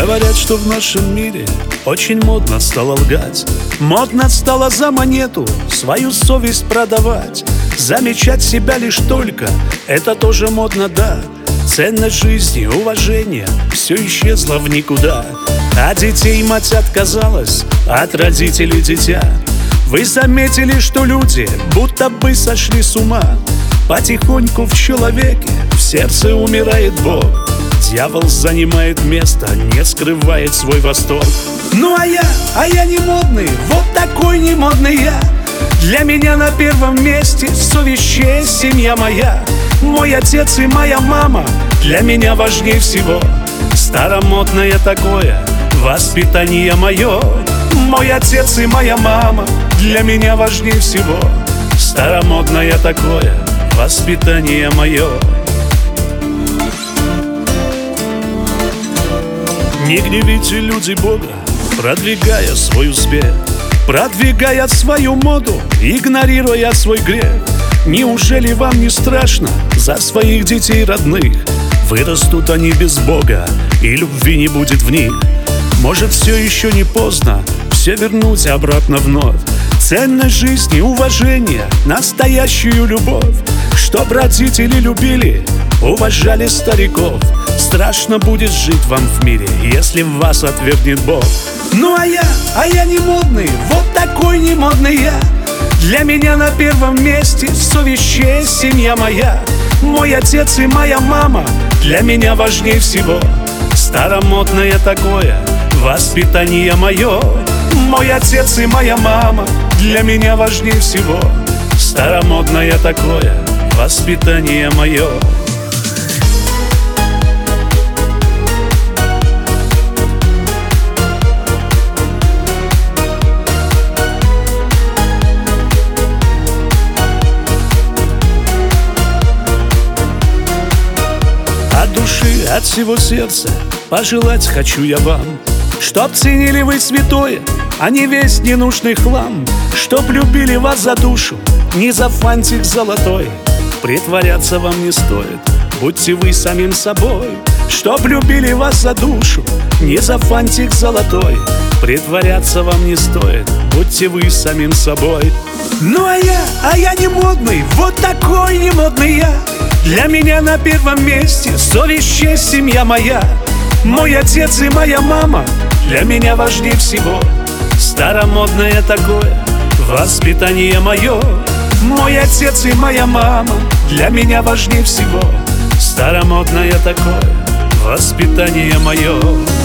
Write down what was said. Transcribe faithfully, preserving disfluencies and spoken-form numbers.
Говорят, что в нашем мире очень модно стало лгать. Модно стало за монету свою совесть продавать. Замечать себя лишь только — это тоже модно, да. Ценность жизни, уважение — все исчезло в никуда. А детей мать отказалась, от родителей дитя. Вы заметили, что люди будто бы сошли с ума? Потихоньку в человеке в сердце умирает Бог. Дьявол занимает место, не скрывает свой восторг. Ну а я, а я не модный, вот такой не модный я. Для меня на первом месте совесть, честь, семья моя. Мой отец и моя мама для меня важнее всего. Старомодное такое воспитание мое. Мой отец и моя мама для меня важнее всего. Старомодное такое воспитание мое. Не гневите, люди, Бога, продвигая свой успех, продвигая свою моду, игнорируя свой грех. Неужели вам не страшно за своих детей родных? Вырастут они без Бога, и любви не будет в них. Может, все еще не поздно все вернуть обратно вновь. Ценность жизни, уважение, настоящую любовь. Чтоб родители любили, уважали стариков. Страшно будет жить вам в мире, если вас отвергнет Бог. Ну а я, а я не модный, вот такой не модный я. Для меня на первом месте совесть, честь, семья моя. Мой отец и моя мама для меня важнее всего. Старомодное такое воспитание мое. Мой отец и моя мама для меня важнее всего. Старомодное такое воспитание мое. От души, от всего сердца пожелать хочу я вам, чтоб ценили вы святое, а не весь ненужный хлам. Чтоб любили вас за душу, не за фантик золотой. Притворяться вам не стоит, будьте вы самим собой. Чтоб любили вас за душу, не за фантик золотой. Притворяться вам не стоит, будьте вы самим собой. Ну а я, а я не модный, вот такой не модный я. Для меня на первом месте совесть, честь, семья моя. Мой отец и моя мама для меня важнее всего. Старомодное такое воспитание мое. Мой отец и моя мама для меня важнее всего. Старомодное такое воспитание мое.